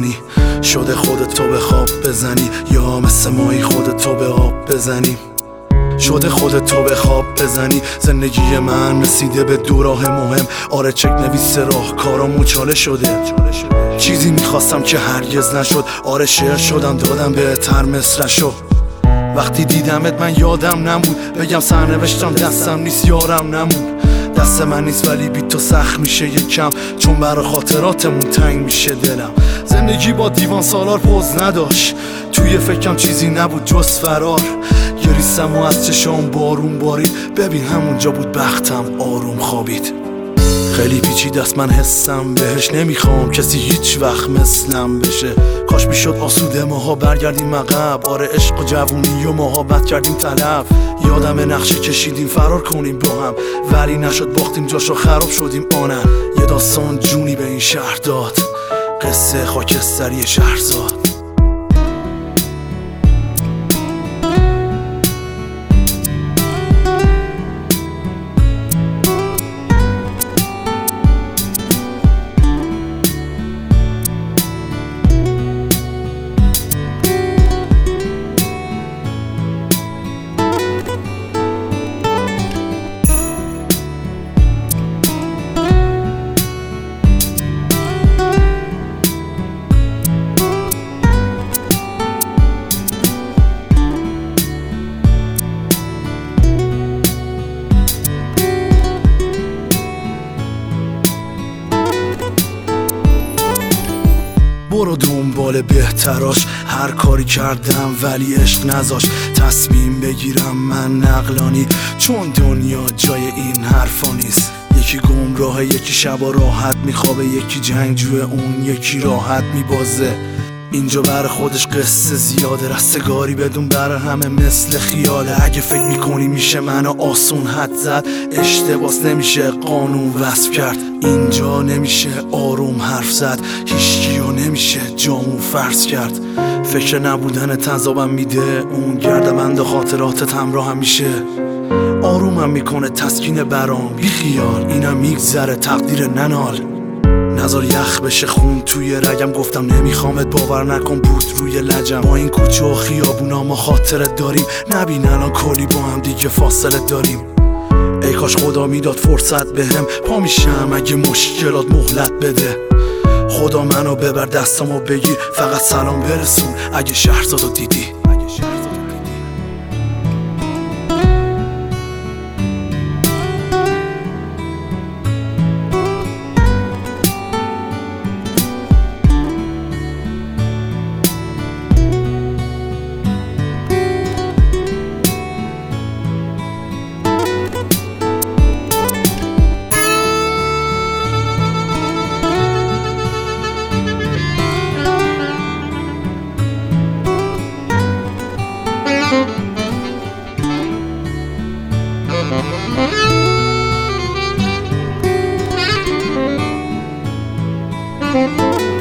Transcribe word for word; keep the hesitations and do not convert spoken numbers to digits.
بزنی، شده خودتو به خواب بزنی، یا مثل مایی خودتو به آب بزنی. شده خودتو به خواب بزنی. زندگی من رسیده به دو راه مهم، آره چک نویس راه کارا مچاله شده. چیزی میخواستم که هرگز نشد، آره شعر شدم دادم بهتر مصرشو. وقتی دیدمت من یادم نمون، بگم سرنوشتم دستم نیست یارم نمون. دست من نیست ولی بی تو سخت میشه یکم، چون برا خاطراتمون تنگ میشه دلم. زندگی با دیوان سالار پوز نداشت، توی فکرم چیزی نبود جز فرار. گریستم و از چشام بارون بارید، ببین همونجا بود بختم آروم خوابید. خیلی پیچیده است من حسم بهش، نمیخوام کسی هیچ وقت مثلم بشه. کاش میشد آسوده ماها برگردیم عقب، آره عشق و جوونی و محبت کردیم تلف. یادم نقشه کشیدیم فرار کنیم با هم، ولی نشد باختیم جاشو خراب شدیم آنن. یه داستان جونی به این شهر داد، قصه خاکستری شهرزاد. برو دنبال بهتراش، هر کاری کردم ولی عشق نذاش. تصمیم بگیرم من نقلانی، چون دنیا جای این حرفا نیست. یکی گمراه، یکی شبا راحت میخوابه، یکی جنگجوه، اون یکی راحت میبازه. اینجا بر خودش قصه زیاده، رستگاری بدون بر همه مثل خیاله. اگه فکر میکنی میشه منو آسون حد زد، اشتباس نمیشه قانون وصف کرد. اینجا نمیشه آروم حرف زد، هیچکیو نمیشه جامون فرض کرد. فکر نبودن تنظابم میده، اون گردبند خاطراتت همراه هم میشه. آرومم میکنه تسکین برام، بی خیال اینم میگذره تقدیر ننال. نظر یخ بشه خون توی رگم، گفتم نمیخوامت باور نکن بود روی لجم. ما این کوچه و خیابونا ما خاطرت داریم، نبین الان کلی با هم دیگه فاصله داریم. ای کاش خدا میداد فرصت بهم، پا میشم اگه مشکلات مهلت بده. خدا منو ببر دستامو بگیر، فقط سلام برسون اگه شهرزادو دیدی. Thank you.